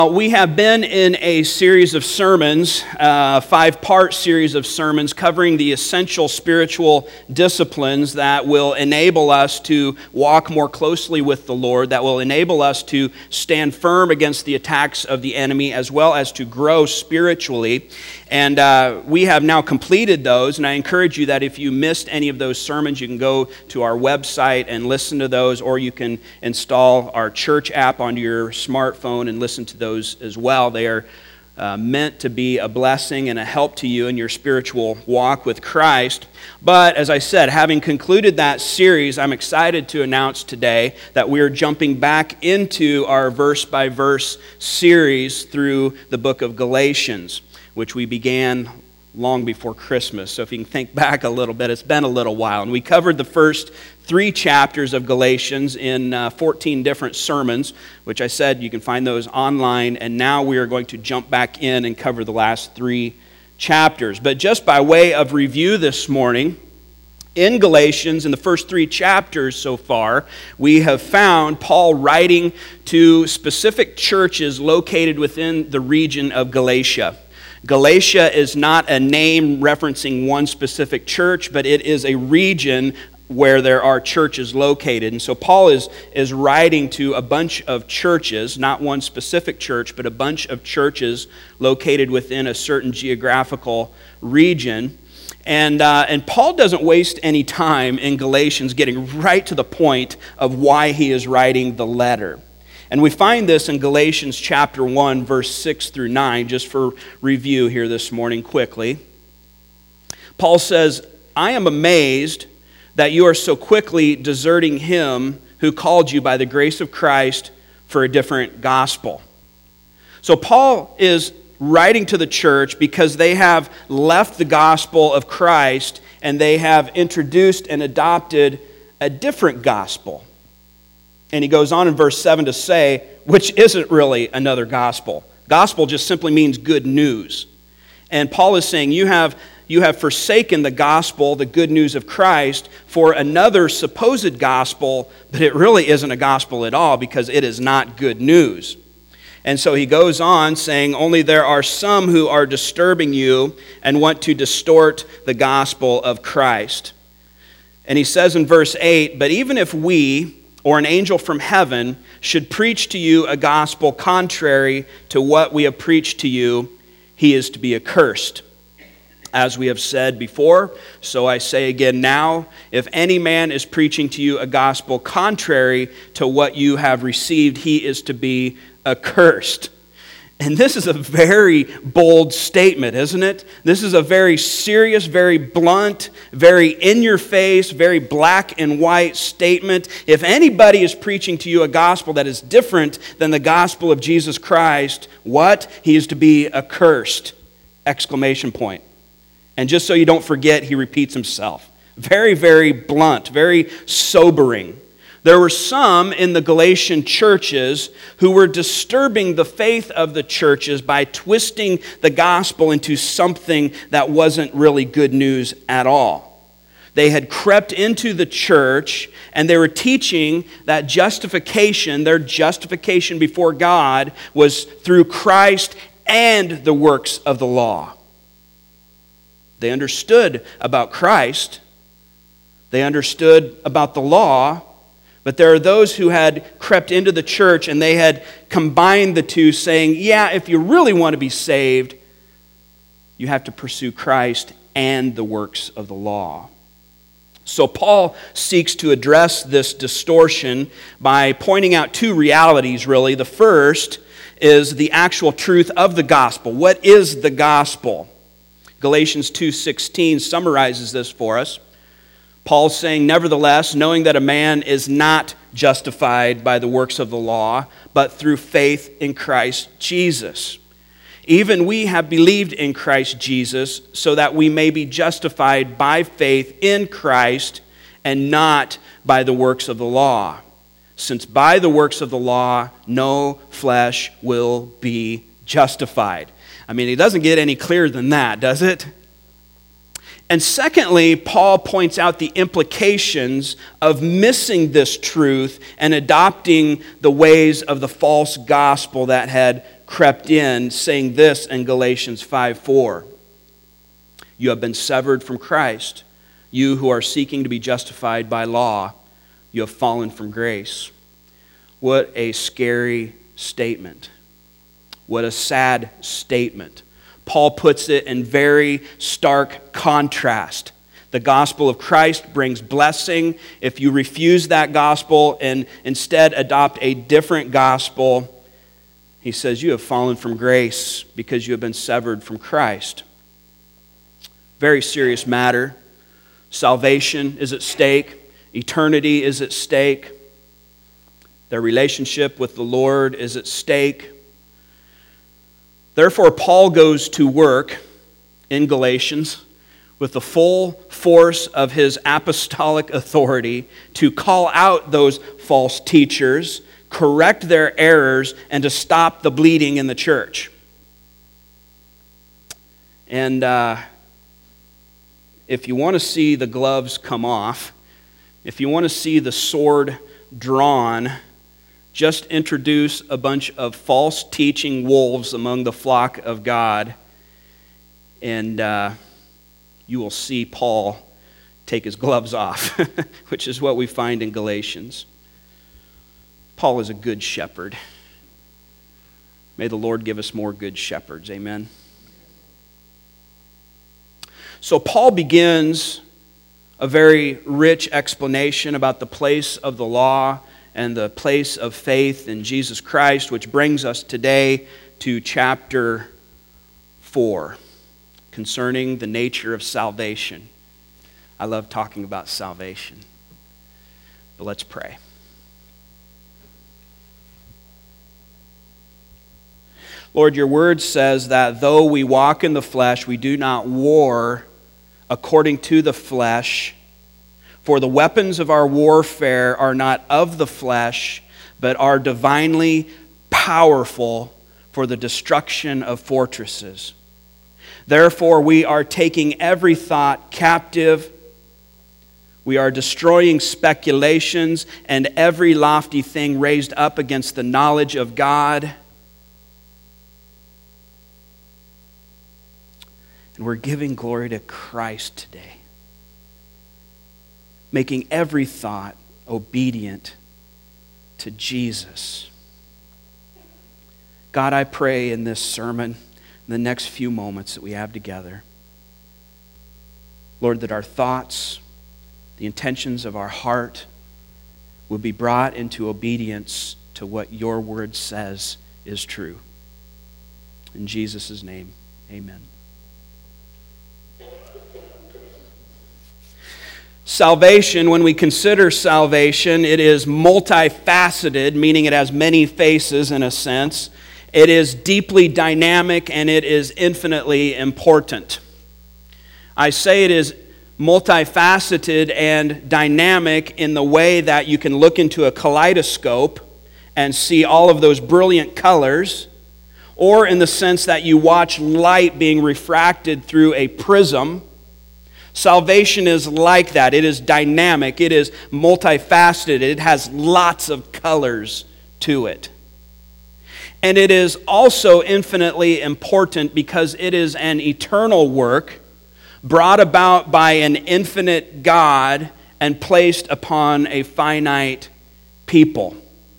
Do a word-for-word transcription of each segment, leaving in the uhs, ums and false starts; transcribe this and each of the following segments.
We have been in a series of sermons, a five-part series of sermons covering the essential spiritual disciplines that will enable us to walk more closely with the Lord, that will enable us to stand firm against the attacks of the enemy, as well as to grow spiritually. And uh, we have now completed those, and I encourage you that if you missed any of those sermons, you can go to our website and listen to those, or you can install our church app onto your smartphone and listen to those as well. They are uh, meant to be a blessing and a help to you in your spiritual walk with Christ. But as I said, having concluded that series, I'm excited to announce today that we are jumping back into our verse-by-verse series through the book of Galatians, which we began long before Christmas. So if you can think back a little bit, it's been a little while. And we covered the first three chapters of Galatians in uh, fourteen different sermons, which I said you can find those online. And now we are going to jump back in and cover the last three chapters. But just by way of review this morning, in Galatians, in the first three chapters so far, we have found Paul writing to specific churches located within the region of Galatia. Galatia is not a name referencing one specific church, but it is a region where there are churches located. And so Paul is, is writing to a bunch of churches, not one specific church, but a bunch of churches located within a certain geographical region. And, uh, and Paul doesn't waste any time in Galatians getting right to the point of why he is writing the letter. And we find this in Galatians chapter one, verse six through nine, just for review here this morning quickly. Paul says, "I am amazed that you are so quickly deserting him who called you by the grace of Christ for a different gospel." So Paul is writing to the church because they have left the gospel of Christ and they have introduced and adopted a different gospel. And he goes on in verse seven to say, which isn't really another gospel. Gospel just simply means good news. And Paul is saying, you have, you have forsaken the gospel, the good news of Christ, for another supposed gospel, but it really isn't a gospel at all because it is not good news. And so he goes on saying, only there are some who are disturbing you and want to distort the gospel of Christ. And he says in verse eight, but even if we, or an angel from heaven, should preach to you a gospel contrary to what we have preached to you, he is to be accursed. As we have said before, so I say again now, if any man is preaching to you a gospel contrary to what you have received, he is to be accursed. And this is a very bold statement, isn't it? This is a very serious, very blunt, very in-your-face, very black and white statement. If anybody is preaching to you a gospel that is different than the gospel of Jesus Christ, what? He is to be accursed! Exclamation point. And just so you don't forget, he repeats himself. Very, very blunt, very sobering. There were some in the Galatian churches who were disturbing the faith of the churches by twisting the gospel into something that wasn't really good news at all. They had crept into the church and they were teaching that justification, their justification before God, was through Christ and the works of the law. They understood about Christ. They understood about the law. But there are those who had crept into the church and they had combined the two, saying, yeah, if you really want to be saved, you have to pursue Christ and the works of the law. So Paul seeks to address this distortion by pointing out two realities, really. The first is the actual truth of the gospel. What is the gospel? Galatians two sixteen summarizes this for us. Paul's saying, nevertheless, knowing that a man is not justified by the works of the law, but through faith in Christ Jesus. Even we have believed in Christ Jesus, so that we may be justified by faith in Christ and not by the works of the law. Since by the works of the law, no flesh will be justified. I mean, it doesn't get any clearer than that, does it? And secondly, Paul points out the implications of missing this truth and adopting the ways of the false gospel that had crept in, saying this in Galatians five four. You have been severed from Christ. You who are seeking to be justified by law, you have fallen from grace. What a scary statement. What a sad statement. Paul puts it in very stark contrast. The gospel of Christ brings blessing. If you refuse that gospel and instead adopt a different gospel, he says you have fallen from grace because you have been severed from Christ. Very serious matter. Salvation is at stake. Eternity is at stake. Their relationship with the Lord is at stake. Therefore, Paul goes to work in Galatians with the full force of his apostolic authority to call out those false teachers, correct their errors, and to stop the bleeding in the church. And uh, if you want to see the gloves come off, if you want to see the sword drawn, just introduce a bunch of false teaching wolves among the flock of God, and uh, you will see Paul take his gloves off, which is what we find in Galatians. Paul is a good shepherd. May the Lord give us more good shepherds. Amen. So Paul begins a very rich explanation about the place of the law and the place of faith in Jesus Christ, which brings us today to chapter four, concerning the nature of salvation. I love talking about salvation. But let's pray. Lord, your word says that though we walk in the flesh, we do not war according to the flesh. For the weapons of our warfare are not of the flesh, but are divinely powerful for the destruction of fortresses. Therefore, we are taking every thought captive. We are destroying speculations and every lofty thing raised up against the knowledge of God. And we're giving glory to Christ today, making every thought obedient to Jesus. God, I pray in this sermon, in the next few moments that we have together, Lord, that our thoughts, the intentions of our heart would be brought into obedience to what your word says is true. In Jesus' name, amen. Salvation, when we consider salvation, it is multifaceted, meaning it has many faces in a sense. It is deeply dynamic and it is infinitely important. I say it is multifaceted and dynamic in the way that you can look into a kaleidoscope and see all of those brilliant colors, or in the sense that you watch light being refracted through a prism. Salvation is like that. It is dynamic. It is multifaceted. It has lots of colors to it. And it is also infinitely important because it is an eternal work brought about by an infinite God and placed upon a finite people.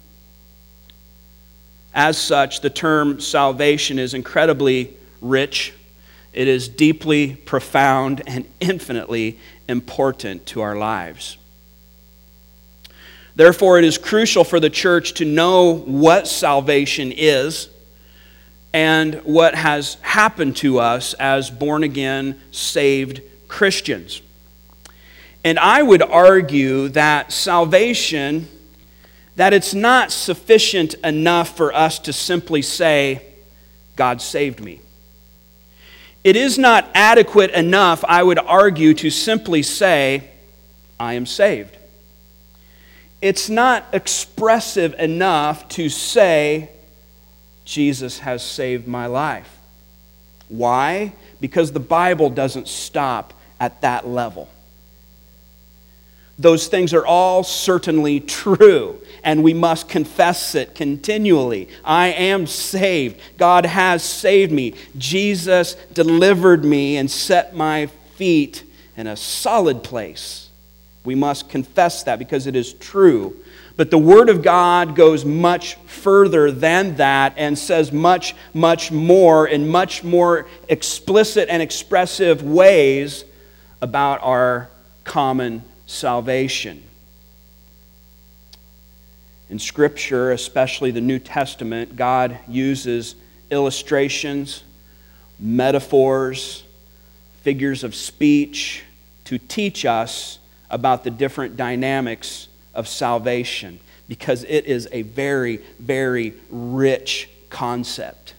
As such, the term salvation is incredibly rich. It is deeply profound and infinitely important to our lives. Therefore, it is crucial for the church to know what salvation is and what has happened to us as born-again, saved Christians. And I would argue that salvation, that it's not sufficient enough for us to simply say, God saved me. It is not adequate enough, I would argue, to simply say, I am saved. It's not expressive enough to say, Jesus has saved my life. Why? Because the Bible doesn't stop at that level. Those things are all certainly true, and we must confess it continually. I am saved. God has saved me. Jesus delivered me and set my feet in a solid place. We must confess that because it is true. But the Word of God goes much further than that and says much, much more in much more explicit and expressive ways about our common salvation. In Scripture, especially the New Testament, God uses illustrations, metaphors, figures of speech to teach us about the different dynamics of salvation, because it is a very, very rich concept.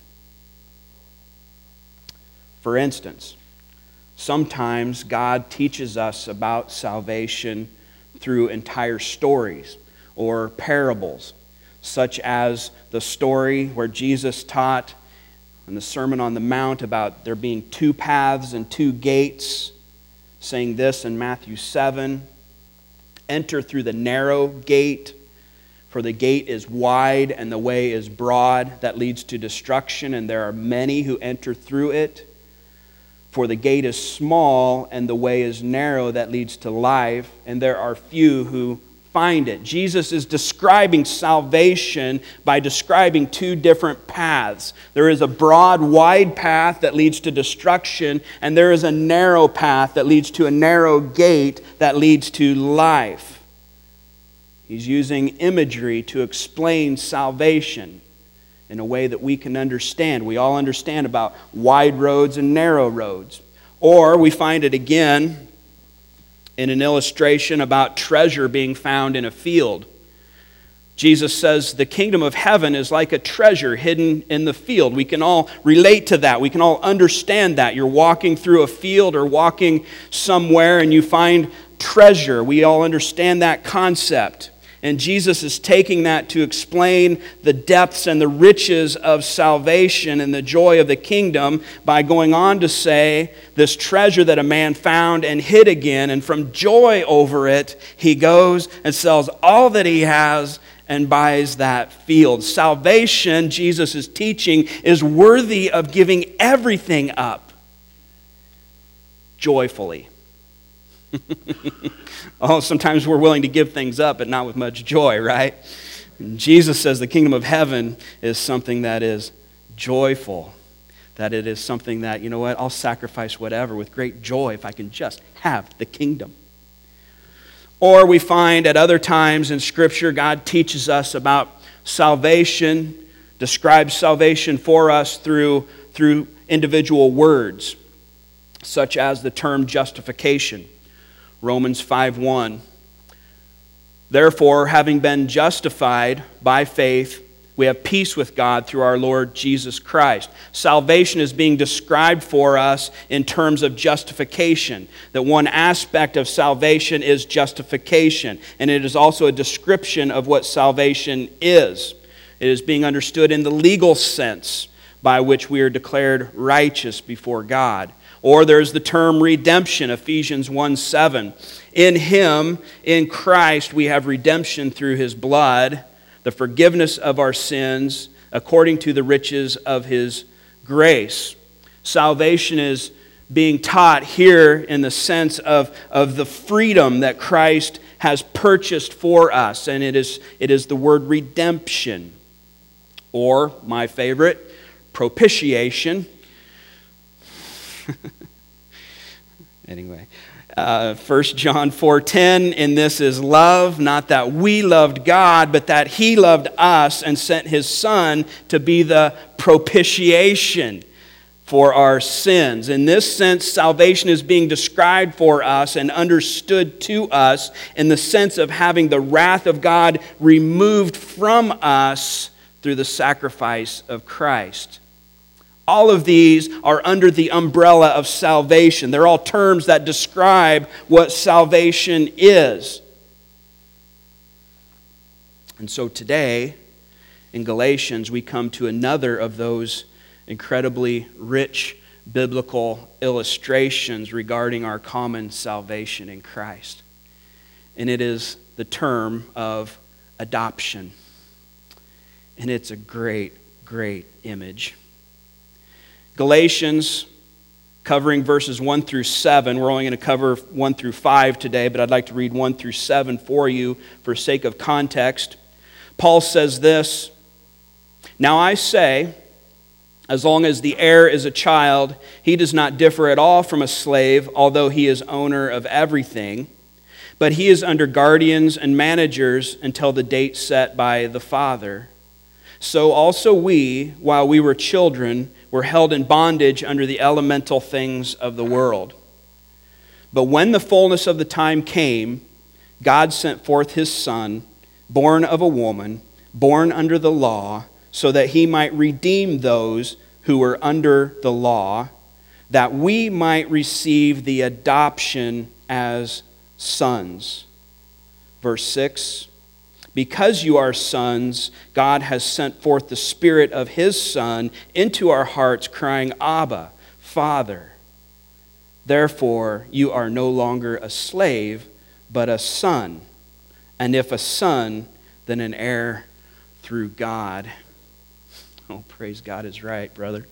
For instance, sometimes God teaches us about salvation through entire stories or parables, such as the story where Jesus taught in the Sermon on the Mount about there being two paths and two gates, saying this in Matthew seven, enter through the narrow gate, for the gate is wide and the way is broad that leads to destruction, and there are many who enter through it. For the gate is small and the way is narrow that leads to life, and there are few who find it. Jesus is describing salvation by describing two different paths. There is a broad, wide path that leads to destruction, and there is a narrow path that leads to a narrow gate that leads to life. He's using imagery to explain salvation in a way that we can understand. We all understand about wide roads and narrow roads. Or we find it again in an illustration about treasure being found in a field. Jesus says the kingdom of heaven is like a treasure hidden in the field. We can all relate to that. We can all understand that. You're walking through a field or walking somewhere and you find treasure. We all understand that concept. And Jesus is taking that to explain the depths and the riches of salvation and the joy of the kingdom by going on to say, this treasure that a man found and hid again, and from joy over it, he goes and sells all that he has and buys that field. Salvation, Jesus is teaching, is worthy of giving everything up joyfully. Oh, sometimes we're willing to give things up, but not with much joy, right? And Jesus says the kingdom of heaven is something that is joyful, that it is something that, you know what, I'll sacrifice whatever with great joy if I can just have the kingdom. Or we find at other times in Scripture, God teaches us about salvation, describes salvation for us through, through individual words, such as the term justification. Romans five one. Therefore, having been justified by faith, we have peace with God through our Lord Jesus Christ. Salvation is being described for us in terms of justification. That one aspect of salvation is justification, and it is also a description of what salvation is. It is being understood in the legal sense by which we are declared righteous before God. Or there's the term redemption, Ephesians one seven. In Him, in Christ, we have redemption through His blood, the forgiveness of our sins, according to the riches of His grace. Salvation is being taught here in the sense of, of the freedom that Christ has purchased for us, and it is, it is the word redemption. Or, my favorite, propitiation. Anyway, uh, First John four ten, in this is love, not that we loved God, but that He loved us and sent His Son to be the propitiation for our sins. In this sense, salvation is being described for us and understood to us in the sense of having the wrath of God removed from us through the sacrifice of Christ. All of these are under the umbrella of salvation. They're all terms that describe what salvation is. And so today, in Galatians, we come to another of those incredibly rich biblical illustrations regarding our common salvation in Christ. and it is the term of adoption. And it's a great, great image. Galatians, covering verses one through seven. We're only going to cover one through five today, but I'd like to read one through seven for you for sake of context. Paul says this, "Now I say, as long as the heir is a child, he does not differ at all from a slave, although he is owner of everything. But he is under guardians and managers until the date set by the father. So also we, while we were children, were held in bondage under the elemental things of the world. But when the fullness of the time came, God sent forth his Son, born of a woman, born under the law, so that he might redeem those who were under the law, that we might receive the adoption as sons." Verse six, "Because you are sons, God has sent forth the Spirit of his Son into our hearts, crying, 'Abba, Father.' Therefore, you are no longer a slave, but a son. And if a son, then an heir through God." Oh, praise God is right, brother.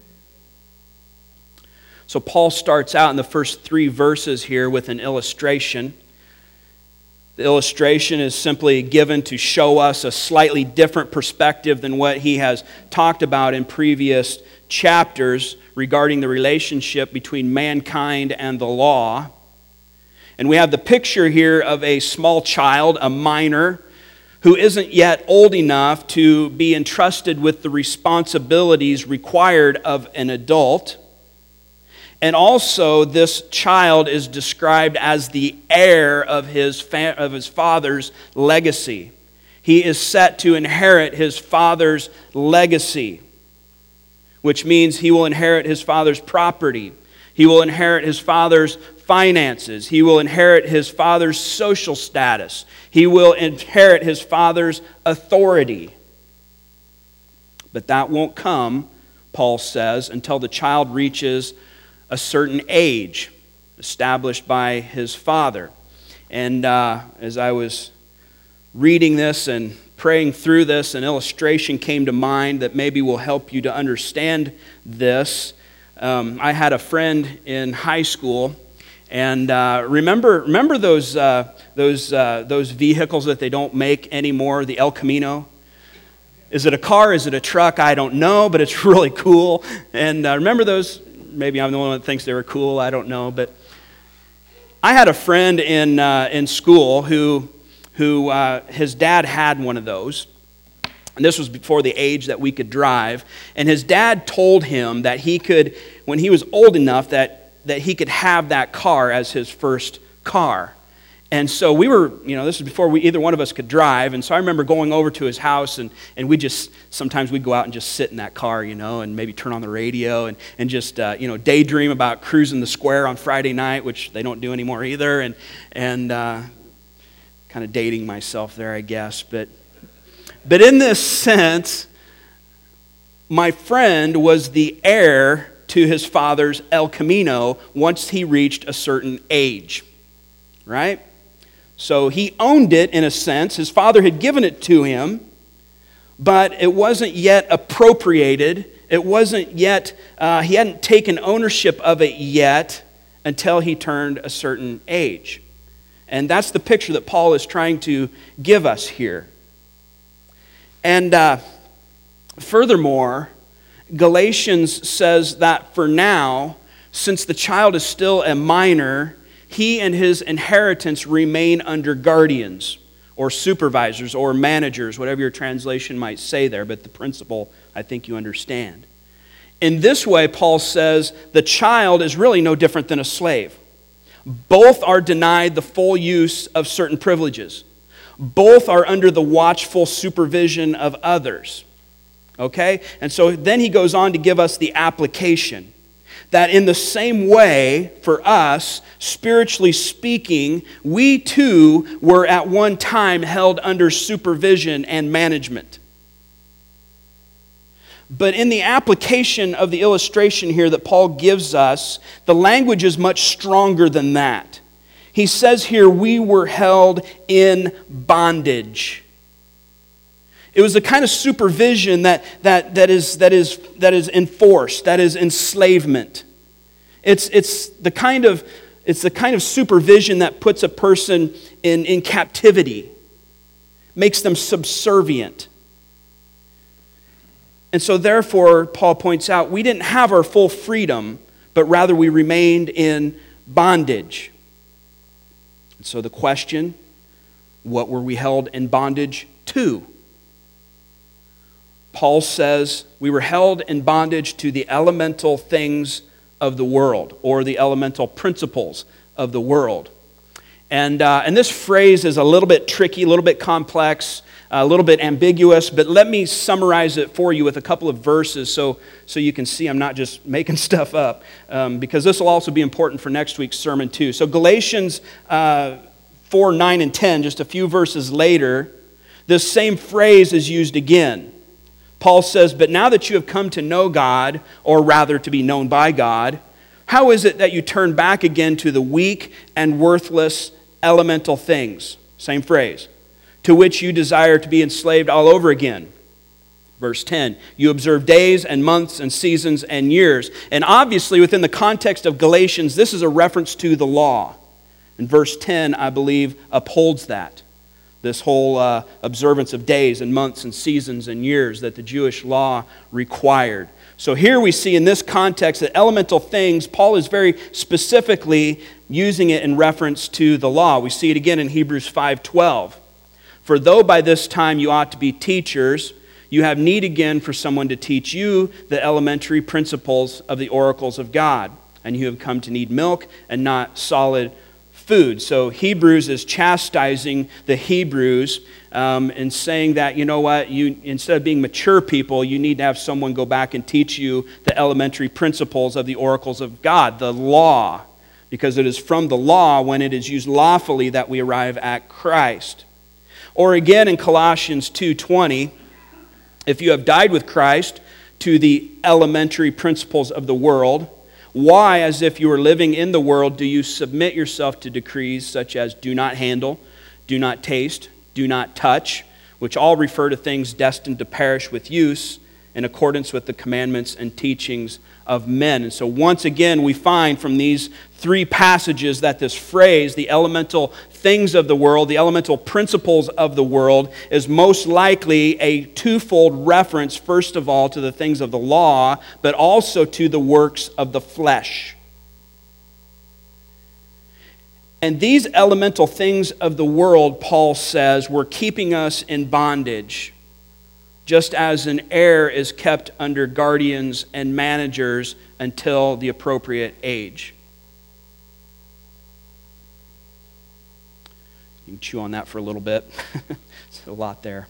So Paul starts out in the first three verses here with an illustration. The illustration is simply given to show us a slightly different perspective than what he has talked about in previous chapters regarding the relationship between mankind and the law. And we have the picture here of a small child, a minor, who isn't yet old enough to be entrusted with the responsibilities required of an adult. And also, this child is described as the heir of his, fa- of his father's legacy. He is set to inherit his father's legacy, which means he will inherit his father's property. He will inherit his father's finances. He will inherit his father's social status. He will inherit his father's authority. But that won't come, Paul says, until the child reaches a certain age established by his father. And uh, as I was reading this and praying through this, an illustration came to mind that maybe will help you to understand this. Um, I had a friend in high school, and uh, remember remember those uh, those uh, those vehicles that they don't make anymore, the El Camino? Is it a car? Is it a truck? I don't know, but it's really cool. And uh, remember those? Maybe I'm the one that thinks they were cool. I don't know, but I had a friend in uh, in school who who uh, his dad had one of those, and this was before the age that we could drive. And his dad told him that he could, when he was old enough, that that he could have that car as his first car. And so we were, you know, this is before we either one of us could drive. And so I remember going over to his house, and, and we just, sometimes we'd go out and just sit in that car, you know, and maybe turn on the radio and, and just, uh, you know, daydream about cruising the square on Friday night, which they don't do anymore either. And, and uh, kind of dating myself there, I guess. But, but in this sense, my friend was the heir to his father's El Camino once he reached a certain age, right? So he owned it in a sense. His father had given it to him, but it wasn't yet appropriated. It wasn't yet, uh, he hadn't taken ownership of it yet until he turned a certain age. And that's the picture that Paul is trying to give us here. And uh, furthermore, Galatians says that for now, since the child is still a minor, he and his inheritance remain under guardians or supervisors or managers, whatever your translation might say there, but the principle I think you understand. In this way, Paul says, the child is really no different than a slave. Both are denied the full use of certain privileges. Both are under the watchful supervision of others. Okay? And so then he goes on to give us the application. That in the same way, for us, spiritually speaking, we too were at one time held under supervision and management. But in the application of the illustration here that Paul gives us, the language is much stronger than that. He says here, we were held in bondage. It was the kind of supervision that, that, that, is, that, is, that is enforced, that is enslavement. It's, it's, the kind of, it's the kind of supervision that puts a person in, in captivity, makes them subservient. And so therefore, Paul points out, we didn't have our full freedom, but rather we remained in bondage. And so the question, what were we held in bondage to? Paul says we were held in bondage to the elemental things of the world, or the elemental principles of the world. And, uh, and this phrase is a little bit tricky, a little bit complex, a little bit ambiguous, but let me summarize it for you with a couple of verses so, so you can see I'm not just making stuff up, um, because this will also be important for next week's sermon too. So Galatians uh, four, nine, and ten, just a few verses later, this same phrase is used again. Paul says, but now that you have come to know God, or rather to be known by God, how is it that you turn back again to the weak and worthless elemental things? Same phrase. To which you desire to be enslaved all over again. Verse ten, you observe days and months and seasons and years. And obviously within the context of Galatians, this is a reference to the law. And verse ten, I believe, upholds that. This whole uh, observance of days and months and seasons and years that the Jewish law required. So here we see in this context that elemental things, Paul is very specifically using it in reference to the law. We see it again in Hebrews five twelve. For though by this time you ought to be teachers, you have need again for someone to teach you the elementary principles of the oracles of God. And you have come to need milk and not solid food. So Hebrews is chastising the Hebrews um, and saying that, you know what, you instead of being mature people, you need to have someone go back and teach you the elementary principles of the oracles of God, the law, because it is from the law, when it is used lawfully, that we arrive at Christ. Or again in Colossians two twenty, if you have died with Christ to the elementary principles of the world, why, as if you were living in the world, do you submit yourself to decrees such as do not handle, do not taste, do not touch, which all refer to things destined to perish with use in accordance with the commandments and teachings of men. And so once again, we find from these three passages that this phrase, the elemental things of the world, the elemental principles of the world, is most likely a twofold reference, first of all, to the things of the law, but also to the works of the flesh. And these elemental things of the world, Paul says, were keeping us in bondage, just as an heir is kept under guardians and managers until the appropriate age. You can chew on that for a little bit. It's a lot there.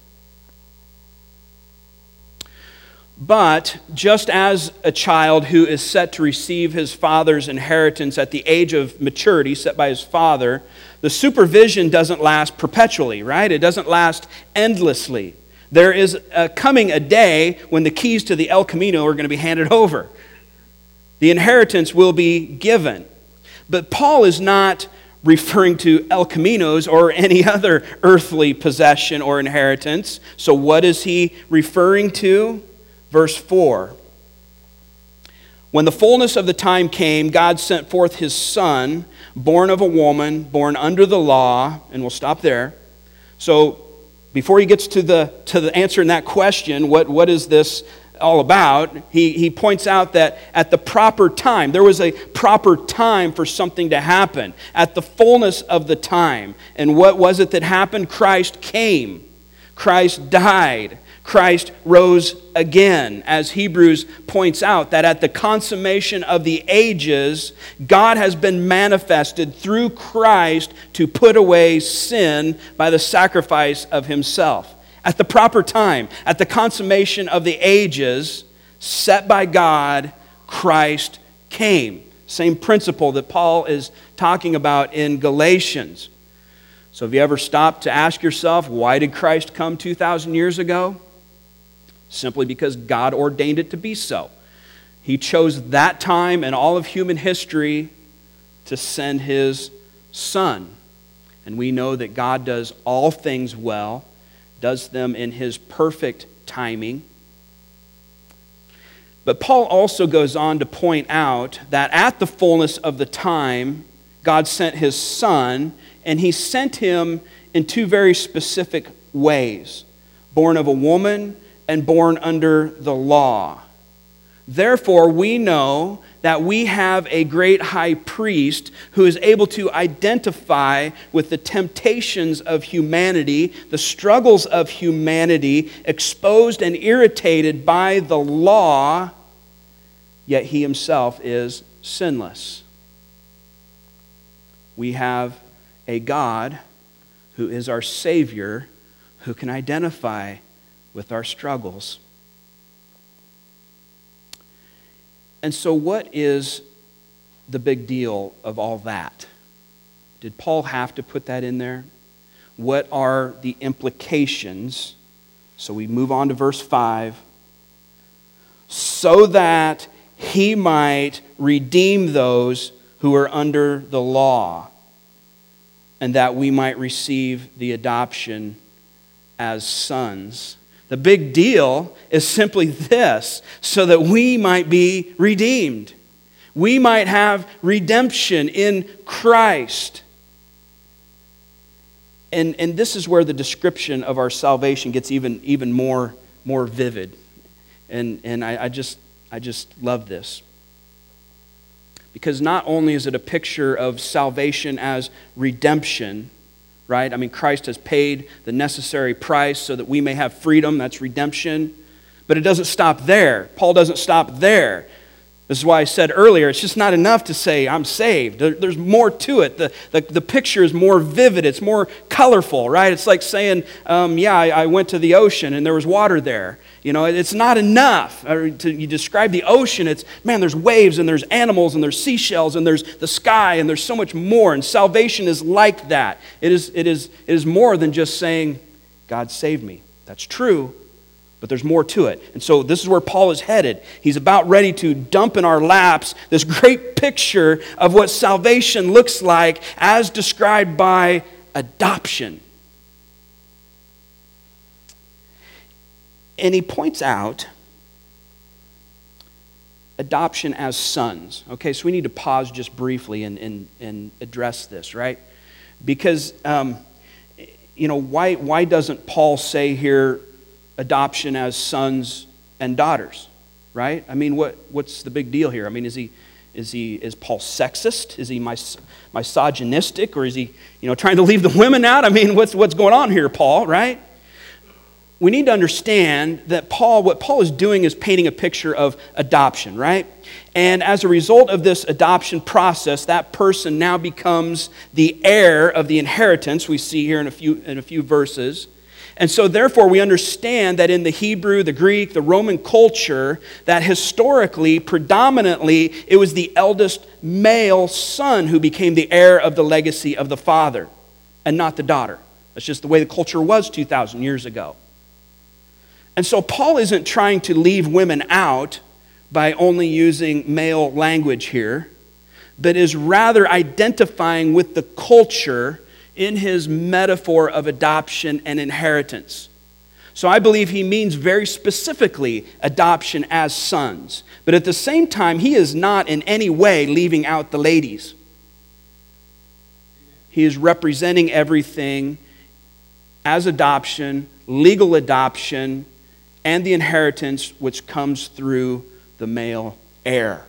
But just as a child who is set to receive his father's inheritance at the age of maturity set by his father, the supervision doesn't last perpetually, right? It doesn't last endlessly. There is a, coming a day when the keys to the El Camino are going to be handed over. The inheritance will be given. But Paul is not referring to El Caminos or any other earthly possession or inheritance. So what is he referring to? Verse four. When the fullness of the time came, God sent forth his Son, born of a woman, born under the law, and we'll stop there. So before he gets to the to the answer in that question, what, what is this all about? He, he points out that at the proper time, there was a proper time for something to happen. At the fullness of the time. And what was it that happened? Christ came. Christ died. Christ rose again, as Hebrews points out, that at the consummation of the ages, God has been manifested through Christ to put away sin by the sacrifice of himself. At the proper time, at the consummation of the ages, set by God, Christ came. Same principle that Paul is talking about in Galatians. So have you ever stopped to ask yourself, why did Christ come two thousand years ago? Simply because God ordained it to be so. He chose that time in all of human history to send his Son. And we know that God does all things well, does them in His perfect timing. But Paul also goes on to point out that at the fullness of the time, God sent His Son, and He sent Him in two very specific ways, born of a woman and born under the law. Therefore, we know that we have a great high priest who is able to identify with the temptations of humanity, the struggles of humanity, exposed and irritated by the law, yet He Himself is sinless. We have a God who is our Savior, who can identify with our struggles. And so what is the big deal of all that? Did Paul have to put that in there? What are the implications? So we move on to verse five. So that He might redeem those who are under the law, and that we might receive the adoption as sons. The big deal is simply this, so that we might be redeemed. We might have redemption in Christ. And, and this is where the description of our salvation gets even, even more, more vivid. And, and I, I, just, I just love this. Because not only is it a picture of salvation as redemption, right? I mean, Christ has paid the necessary price so that we may have freedom. That's redemption. But it doesn't stop there. Paul doesn't stop there. This is why I said earlier, it's just not enough to say, I'm saved. There, there's more to it. The, the, the picture is more vivid. It's more colorful, right? It's like saying, um, yeah, I, I went to the ocean and there was water there. You know, it's not enough. Or to, you describe the ocean, it's, man, there's waves and there's animals and there's seashells and there's the sky and there's so much more. And salvation is like that. It is, it is, it is more than just saying, God saved me. That's true, but there's more to it. And so this is where Paul is headed. He's about ready to dump in our laps this great picture of what salvation looks like as described by adoption. And he points out adoption as sons. Okay, so we need to pause just briefly and, and, and address this, right? Because, um, you know, why, why doesn't Paul say here adoption as sons and daughters, right? I mean, what, what's the big deal here? I mean, is he, is he, is Paul sexist? Is he mis- misogynistic? Or is he, you know, trying to leave the women out? I mean, what's, what's going on here, Paul, right? We need to understand that Paul, what Paul is doing is painting a picture of adoption, right? And as a result of this adoption process, that person now becomes the heir of the inheritance we see here in a few, in a few verses. And so therefore we understand that in the Hebrew, the Greek, the Roman culture, that historically, predominantly, it was the eldest male son who became the heir of the legacy of the father, and not the daughter. That's just the way the culture was two thousand years ago. And so Paul isn't trying to leave women out by only using male language here, but is rather identifying with the culture in his metaphor of adoption and inheritance. So I believe he means very specifically adoption as sons. But at the same time, he is not in any way leaving out the ladies. He is representing everything as adoption, legal adoption, and the inheritance which comes through the male heir.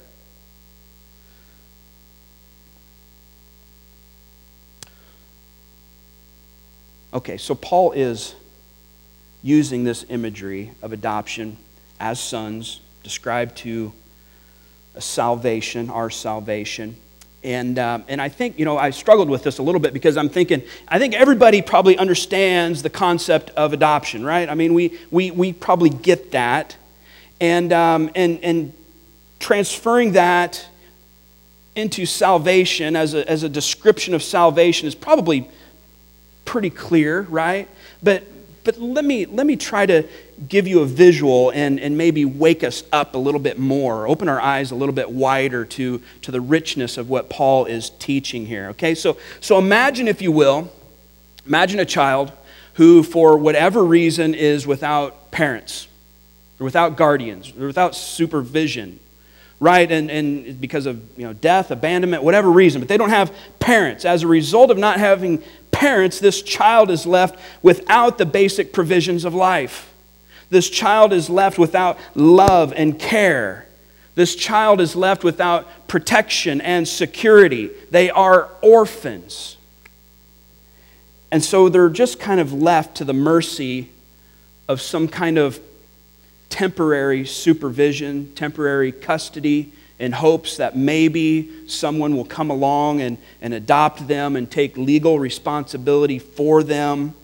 Okay, so Paul is using this imagery of adoption as sons, described to a salvation, our salvation. And um, and I think, you know, I struggled with this a little bit because I'm thinking, I think everybody probably understands the concept of adoption, right? I mean, we we we probably get that. And um, and and transferring that into salvation as a as a description of salvation is probably pretty clear, right? But but let me let me try to give you a visual and, and maybe wake us up a little bit more, open our eyes a little bit wider to, to the richness of what Paul is teaching here. Okay, so so imagine, if you will, imagine a child who, for whatever reason, is without parents, or without guardians, or without supervision. Right, and, and because of you know death, abandonment, whatever reason, but they don't have parents. As a result of not having parents, this child is left without the basic provisions of life. This child is left without love and care. This child is left without protection and security. They are orphans. And so they're just kind of left to the mercy of some kind of temporary supervision, temporary custody, in hopes that maybe someone will come along and, and adopt them and take legal responsibility for them.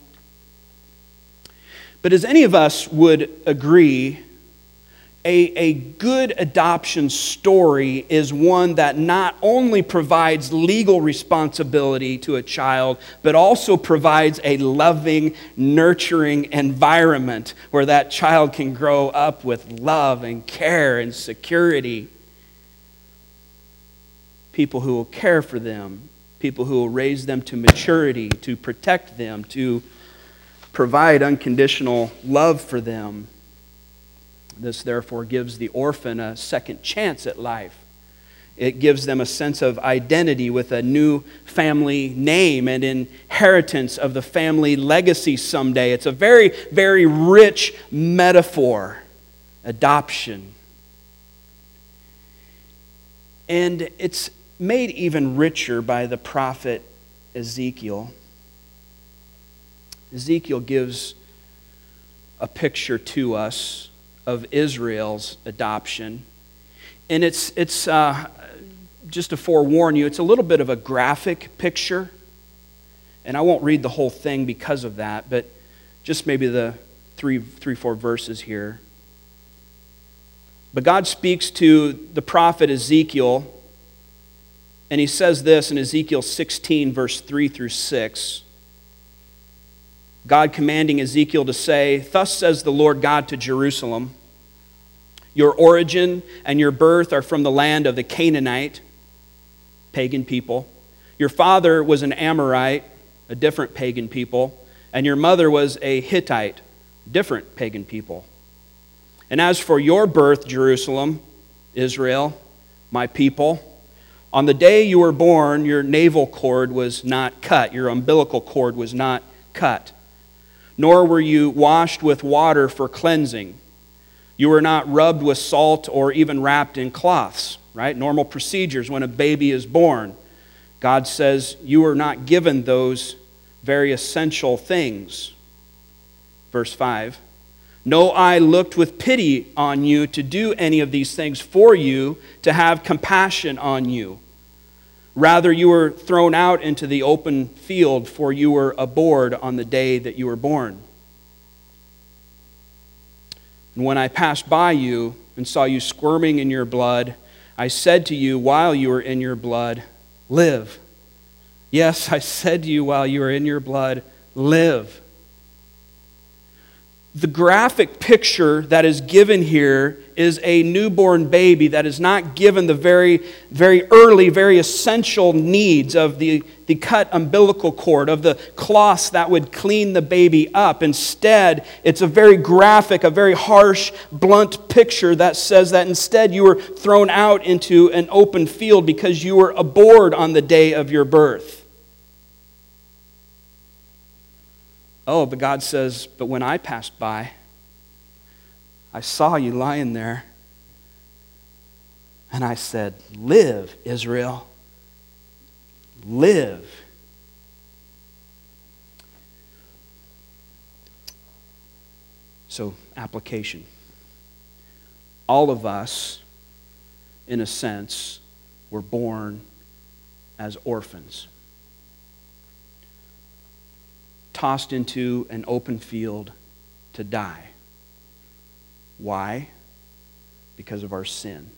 But as any of us would agree, a, a good adoption story is one that not only provides legal responsibility to a child, but also provides a loving, nurturing environment where that child can grow up with love and care and security. People who will care for them, people who will raise them to maturity, to protect them, to provide unconditional love for them. This therefore gives the orphan a second chance at life. It gives them a sense of identity with a new family name and inheritance of the family legacy someday. It's a very, very rich metaphor, adoption. And it's made even richer by the prophet Ezekiel. Ezekiel gives a picture to us of Israel's adoption. And it's, it's uh, just to forewarn you, it's a little bit of a graphic picture. And I won't read the whole thing because of that, but just maybe the three, three, four verses here. But God speaks to the prophet Ezekiel, and he says this in Ezekiel sixteen, verse three through six. God commanding Ezekiel to say, "Thus says the Lord God to Jerusalem, your origin and your birth are from the land of the Canaanite, pagan people. Your father was an Amorite, a different pagan people, and your mother was a Hittite, different pagan people. And as for your birth, Jerusalem, Israel, my people, on the day you were born, your navel cord was not cut, your umbilical cord was not cut, nor were you washed with water for cleansing. You were not rubbed with salt or even wrapped in cloths," right? Normal procedures when a baby is born. God says you were not given those very essential things. Verse five, "No eye looked with pity on you to do any of these things for you, to have compassion on you. Rather, you were thrown out into the open field, for you were abhorred on the day that you were born. And when I passed by you and saw you squirming in your blood, I said to you while you were in your blood, 'Live.' Yes, I said to you while you were in your blood, 'Live.'" The graphic picture that is given here is a newborn baby that is not given the very, very early, very essential needs of the, the cut umbilical cord, of the cloths that would clean the baby up. Instead, it's a very graphic, a very harsh, blunt picture that says that instead you were thrown out into an open field because you were abhorred on the day of your birth. Oh, but God says, "But when I passed by, I saw you lying there, and I said, 'Live, Israel, live.'" So, application. All of us, in a sense, were born as orphans, tossed into an open field to die. Why? Because of our sin.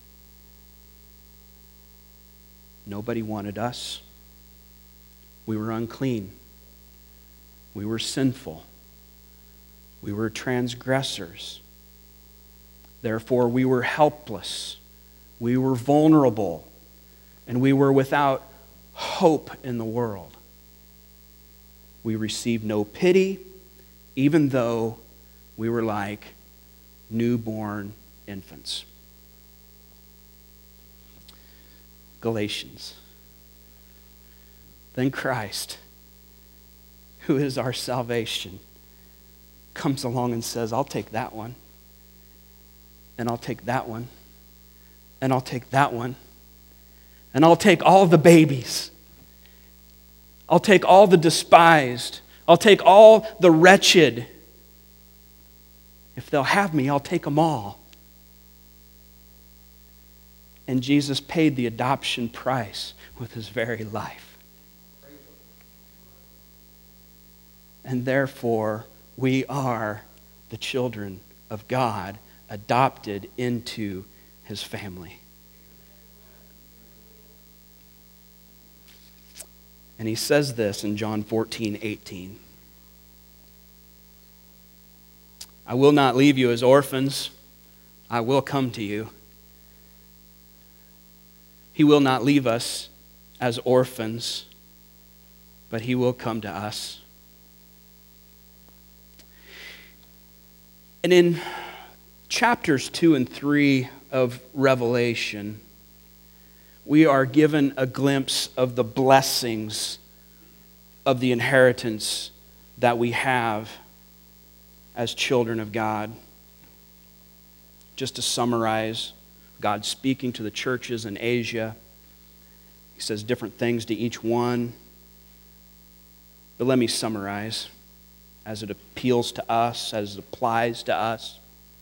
Nobody wanted us. We were unclean. We were sinful. We were transgressors. Therefore, we were helpless. We were vulnerable. And we were without hope in the world. We received no pity, even though we were like newborn infants. Galatians. Then Christ, who is our salvation, comes along and says, I'll take that one, and I'll take that one, and I'll take that one, and I'll take all the babies. I'll take all the despised. I'll take all the wretched. If they'll have me, I'll take them all. And Jesus paid the adoption price with his very life. And therefore, we are the children of God, adopted into his family. And he says this in John fourteen eighteen. I will not leave you as orphans. I will come to you. He will not leave us as orphans, but he will come to us. And in chapters two and three of Revelation, we are given a glimpse of the blessings of the inheritance that we have as children of God. Just to summarize, God speaking to the churches in Asia. He says different things to each one. But let me summarize as it appeals to us, as it applies to us.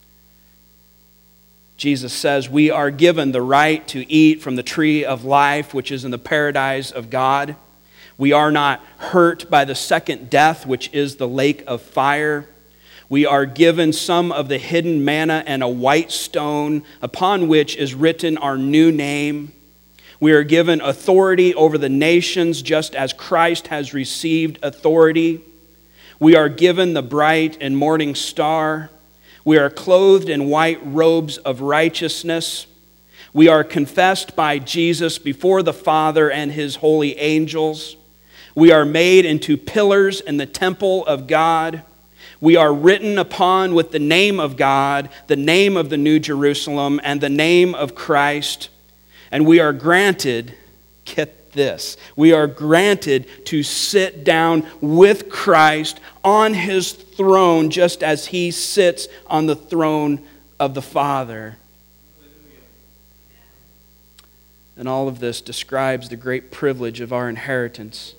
Jesus says we are given the right to eat from the tree of life, which is in the paradise of God. We are not hurt by the second death, which is the lake of fire. We are given some of the hidden manna and a white stone upon which is written our new name. We are given authority over the nations just as Christ has received authority. We are given the bright and morning star. We are clothed in white robes of righteousness. We are confessed by Jesus before the Father and his holy angels. We are made into pillars in the temple of God. We are written upon with the name of God, the name of the New Jerusalem, and the name of Christ. And we are granted, get this, we are granted to sit down with Christ on his throne, just as he sits on the throne of the Father. And all of this describes the great privilege of our inheritance,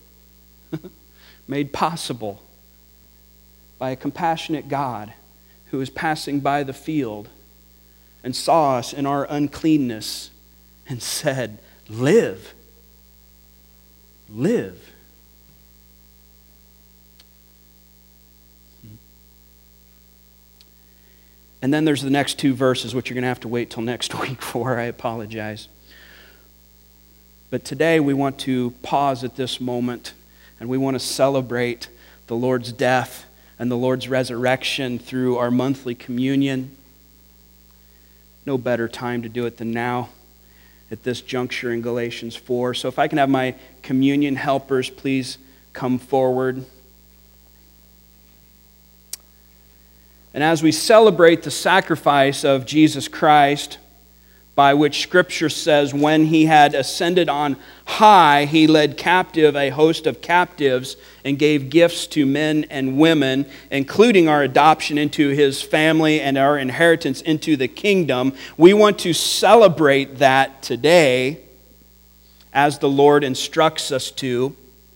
made possible by a compassionate God who was passing by the field and saw us in our uncleanness and said, live, live. And then there's the next two verses, which you're going to have to wait till next week for. I apologize. But today we want to pause at this moment, and we want to celebrate the Lord's death and the Lord's resurrection through our monthly communion. No better time to do it than now at this juncture in Galatians four. So if I can have my communion helpers please come forward. And as we celebrate the sacrifice of Jesus Christ, by which Scripture says when he had ascended on high, he led captive a host of captives and gave gifts to men and women, including our adoption into his family and our inheritance into the kingdom. We want to celebrate that today as the Lord instructs us to.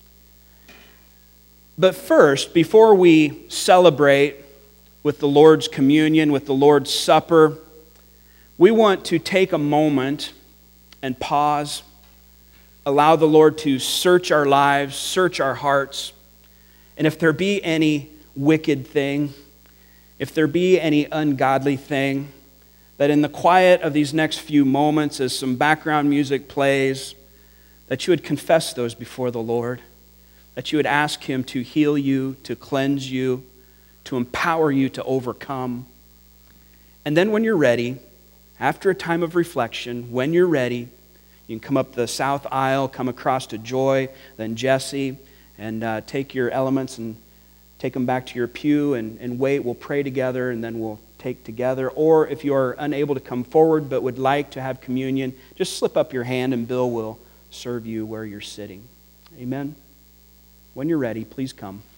But first, before we celebrate with the Lord's communion, with the Lord's supper, we want to take a moment and pause, allow the Lord to search our lives, search our hearts, and if there be any wicked thing, if there be any ungodly thing, that in the quiet of these next few moments, as some background music plays, that you would confess those before the Lord, that you would ask him to heal you, to cleanse you, to empower you to overcome. And then when you're ready, after a time of reflection, when you're ready, you can come up the south aisle, come across to Joy, then Jesse, and uh, take your elements and take them back to your pew and, and wait. We'll pray together, and then we'll take together. Or if you are unable to come forward but would like to have communion, just slip up your hand and Bill will serve you where you're sitting. Amen? When you're ready, please come.